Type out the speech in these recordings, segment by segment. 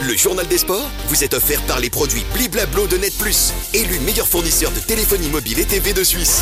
Le journal des sports vous est offert par les produits Bliblablo de Net Plus, élu meilleur fournisseur de téléphonie mobile et TV de Suisse.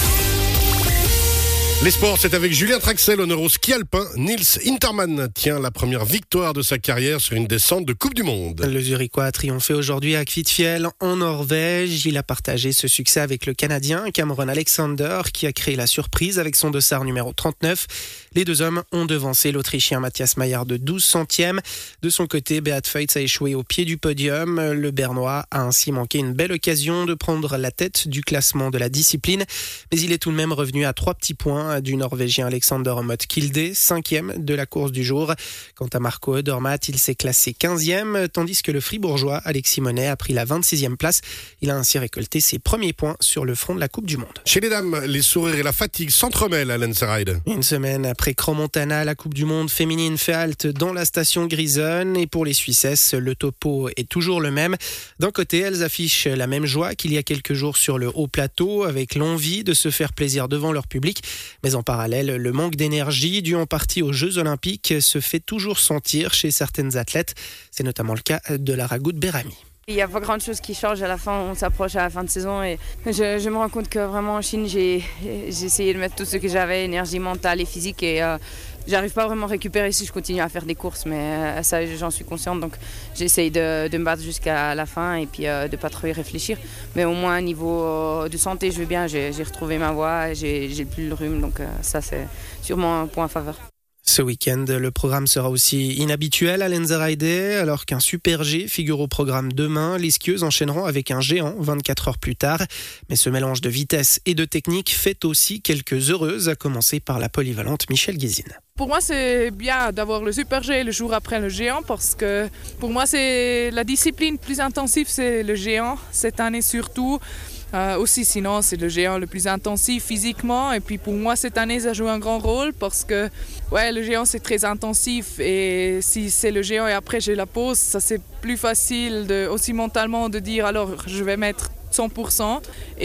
Les sports, c'est avec Julien Traxel, honneur au ski alpin. Nils Interman tient la première victoire de sa carrière sur une descente de Coupe du Monde. Le Zurichois a triomphé aujourd'hui à Kvitfjell en Norvège. Il a partagé ce succès avec le Canadien Cameron Alexander qui a créé la surprise avec son dossard numéro 39. Les deux hommes ont devancé l'Autrichien Matthias Maillard de 12 centièmes. De son côté, Beat Feuz a échoué au pied du podium. Le Bernois a ainsi manqué une belle occasion de prendre la tête du classement de la discipline. Mais il est tout de même revenu à 3 petits points du Norvégien Alexander Moth-Kilde, 5e de la course du jour. Quant à Marco Odermatt, il s'est classé 15e, tandis que le Fribourgeois Alexis Monet a pris la 26e place. Il a ainsi récolté ses premiers points sur le front de la Coupe du Monde. Chez les dames, les sourires et la fatigue s'entremêlent à Lenzerheide. Une semaine après Crans-Montana, la Coupe du Monde féminine fait halte dans la station Grisonne. Et pour les Suissesses, le topo est toujours le même. D'un côté, elles affichent la même joie qu'il y a quelques jours sur le haut plateau, avec l'envie de se faire plaisir devant leur public. Mais en parallèle, le manque d'énergie dû en partie aux Jeux Olympiques se fait toujours sentir chez certaines athlètes. C'est notamment le cas de Lara Gout-Berami. Il n'y a pas grand chose qui change à la fin, on s'approche à la fin de saison et je me rends compte que vraiment en Chine, j'ai essayé de mettre tout ce que j'avais, énergie mentale et physique et j'arrive pas vraiment à récupérer si je continue à faire des courses, mais ça j'en suis consciente, donc j'essaye de me battre jusqu'à la fin et puis de pas trop y réfléchir. Mais au moins au niveau de santé, je vais bien, j'ai retrouvé ma voix, j'ai plus le rhume, donc ça c'est sûrement un point en faveur. Ce week-end, le programme sera aussi inhabituel à Lenzerheide, alors qu'un Super G figure au programme demain. Les skieuses enchaîneront avec un géant 24 heures plus tard. Mais ce mélange de vitesse et de technique fait aussi quelques heureuses, à commencer par la polyvalente Michèle Guézine. Pour moi, c'est bien d'avoir le Super G le jour après le géant parce que pour moi, c'est la discipline plus intensive, c'est le géant, cette année surtout. Aussi sinon c'est le géant le plus intensif physiquement et puis pour moi cette année ça joue un grand rôle parce que le géant c'est très intensif et si c'est le géant et après j'ai la pause, ça c'est plus facile aussi mentalement de dire alors je vais mettre 100%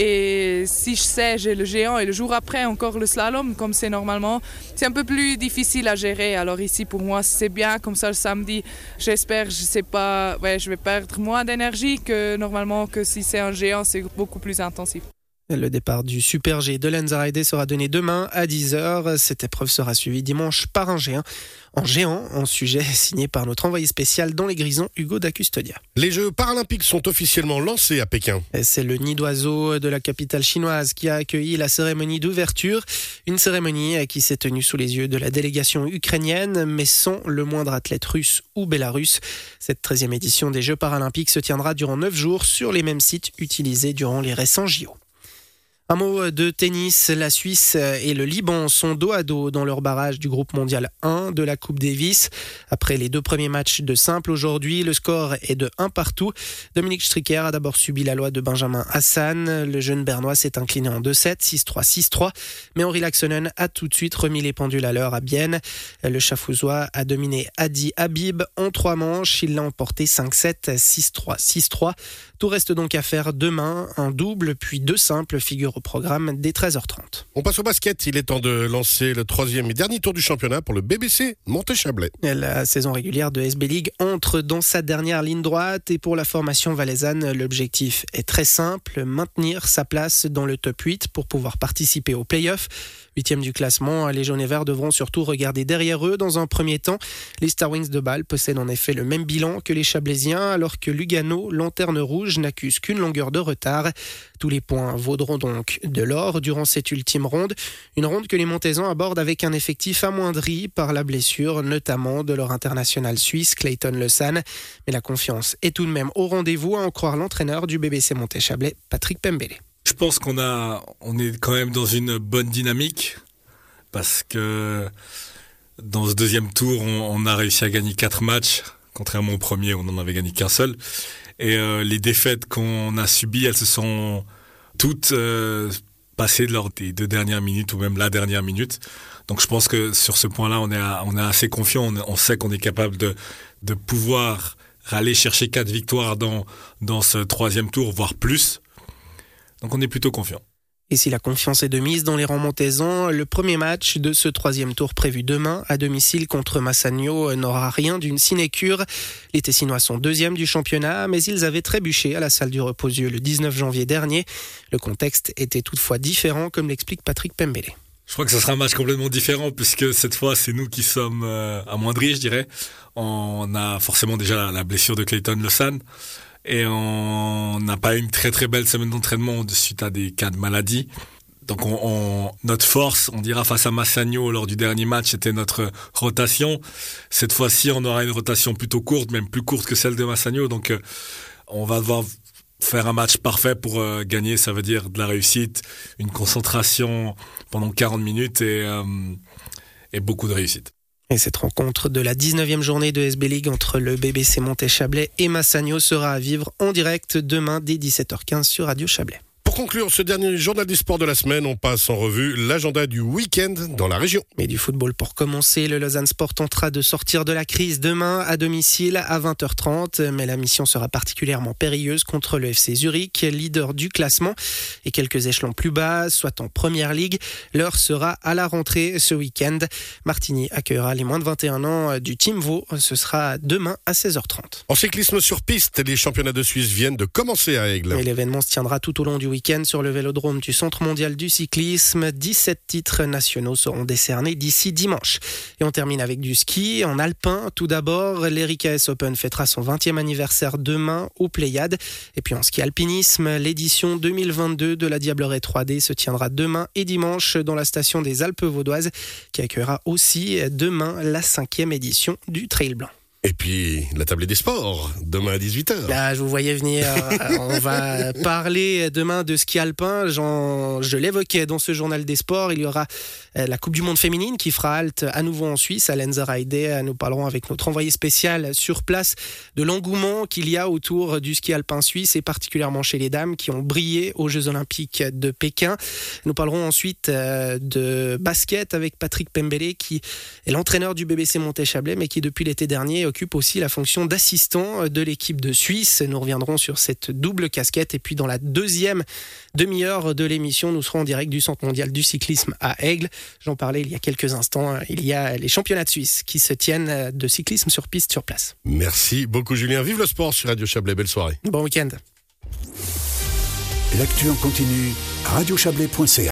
et si je sais j'ai le géant et le jour après encore le slalom comme c'est normalement, c'est un peu plus difficile à gérer. Alors ici pour moi c'est bien comme ça le samedi, j'espère, je vais perdre moins d'énergie que normalement que si c'est un géant c'est beaucoup plus intensif. Le départ du Super G de Lenzerheide sera donné demain à 10h. Cette épreuve sera suivie dimanche par un géant. En sujet signé par notre envoyé spécial dans les Grisons, Hugo Dacustodia. Les Jeux paralympiques sont officiellement lancés à Pékin. C'est le nid d'oiseau de la capitale chinoise qui a accueilli la cérémonie d'ouverture. Une cérémonie qui s'est tenue sous les yeux de la délégation ukrainienne, mais sans le moindre athlète russe ou bélarusse. Cette 13e édition des Jeux paralympiques se tiendra durant 9 jours sur les mêmes sites utilisés durant les récents JO. Un mot de tennis, la Suisse et le Liban sont dos à dos dans leur barrage du groupe mondial 1 de la Coupe Davis. Après les 2 premiers matchs de simple aujourd'hui, le score est de 1 partout. Dominique Stricker a d'abord subi la loi de Benjamin Hassan. Le jeune Bernois s'est incliné en 2-7, 6-3, 6-3. Mais Henri Laaksonen a tout de suite remis les pendules à l'heure à Bienne. Le Chafouzois a dominé Hadi Habib en 3 manches. Il l'a emporté 5-7, 6-3, 6-3. Tout reste donc à faire demain. Un double puis 2 simples figurent au programme dès 13h30. On passe au basket. Il est temps de lancer le 3e et dernier tour du championnat pour le BBC Monté-Chablais. La saison régulière de SB League entre dans sa dernière ligne droite et pour la formation valaisanne, l'objectif est très simple, maintenir sa place dans le top 8 pour pouvoir participer aux play-offs. 8e du classement, les jaunes et verts devront surtout regarder derrière eux dans un premier temps. Les Star Wings de Bâle possèdent en effet le même bilan que les Chablaisiens, alors que Lugano, lanterne rouge, n'accuse qu'une longueur de retard. Tous les points vaudront donc de l'or durant cette ultime ronde. Une ronde que les Montaisans abordent avec un effectif amoindri par la blessure, notamment de leur international suisse, Clayton Leusanne. Mais la confiance est tout de même au rendez-vous, à en croire l'entraîneur du BBC Monté-Chablais, Patrick Pembele. Je pense qu'on est quand même dans une bonne dynamique parce que dans ce 2e tour, on a réussi à gagner 4 matchs. Contrairement au premier, on n'en avait gagné qu'un seul. Et les défaites qu'on a subies, elles se sont toutes passées lors des 2 dernières minutes ou même la dernière minute. Donc je pense que sur ce point-là, on est assez confiant. On sait qu'on est capable de pouvoir aller chercher 4 victoires dans ce 3e tour, voire plus. Donc on est plutôt confiant. Et si la confiance est de mise dans les rangs montaisans, le premier match de ce 3e tour prévu demain à domicile contre Massagno n'aura rien d'une sinécure. Les Tessinois sont 2e du championnat, mais ils avaient trébuché à la salle du Reposieux le 19 janvier dernier. Le contexte était toutefois différent, comme l'explique Patrick Pembele. Je crois que ce sera un match complètement différent puisque cette fois c'est nous qui sommes amoindris, je dirais. On a forcément déjà la blessure de Clayton Lawson et on n'a pas eu une très très belle semaine d'entraînement suite à des cas de maladie. Donc notre force, on dira face à Massagno lors du dernier match, c'était notre rotation. Cette fois-ci, on aura une rotation plutôt courte, même plus courte que celle de Massagno. Donc on va devoir faire un match parfait pour gagner, ça veut dire de la réussite, une concentration pendant 40 minutes et beaucoup de réussite. Et cette rencontre de la 19e journée de SB League entre le BBC Montet-Chablais et Massagno sera à vivre en direct demain dès 17h15 sur Radio Chablais. Pour conclure ce dernier journal des sports de la semaine, on passe en revue l'agenda du week-end dans la région. Mais du football pour commencer, le Lausanne Sport tentera de sortir de la crise demain à domicile à 20h30. Mais la mission sera particulièrement périlleuse contre le FC Zurich, leader du classement. Et quelques échelons plus bas, soit en première ligue. L'heure sera à la rentrée ce week-end. Martigny accueillera les moins de 21 ans du Team Vaud. Ce sera demain à 16h30. En cyclisme sur piste, les championnats de Suisse viennent de commencer à Aigle. Et l'événement se tiendra tout au long du week-end sur le vélodrome du Centre mondial du cyclisme. 17 titres nationaux seront décernés d'ici dimanche. Et on termine avec du ski. En alpin, tout d'abord, l'Erika S Open fêtera son 20e anniversaire demain aux Pléiades. Et puis en ski alpinisme, l'édition 2022 de la Diableraie 3D se tiendra demain et dimanche dans la station des Alpes vaudoises qui accueillera aussi demain la 5e édition du Trail Blanc. Et puis, la tablée des sports, demain à 18h. Là, je vous voyais venir. On va parler demain de ski alpin. Je l'évoquais dans ce journal des sports. Il y aura la Coupe du Monde féminine qui fera halte à nouveau en Suisse, à Lenzerheide. Nous parlerons avec notre envoyé spécial sur place de l'engouement qu'il y a autour du ski alpin suisse et particulièrement chez les dames qui ont brillé aux Jeux Olympiques de Pékin. Nous parlerons ensuite de basket avec Patrick Pembele qui est l'entraîneur du BBC Montet-Chablais mais qui depuis l'été dernier occupe aussi la fonction d'assistant de l'équipe de Suisse. Nous reviendrons sur cette double casquette et puis dans la deuxième demi-heure de l'émission, nous serons en direct du Centre mondial du cyclisme à Aigle. J'en parlais il y a quelques instants. Il y a les championnats de Suisse qui se tiennent de cyclisme sur piste sur place. Merci beaucoup Julien. Vive le sport sur Radio Chablais. Belle soirée. Bon week-end. L'actu en continu, radiochablais.ch.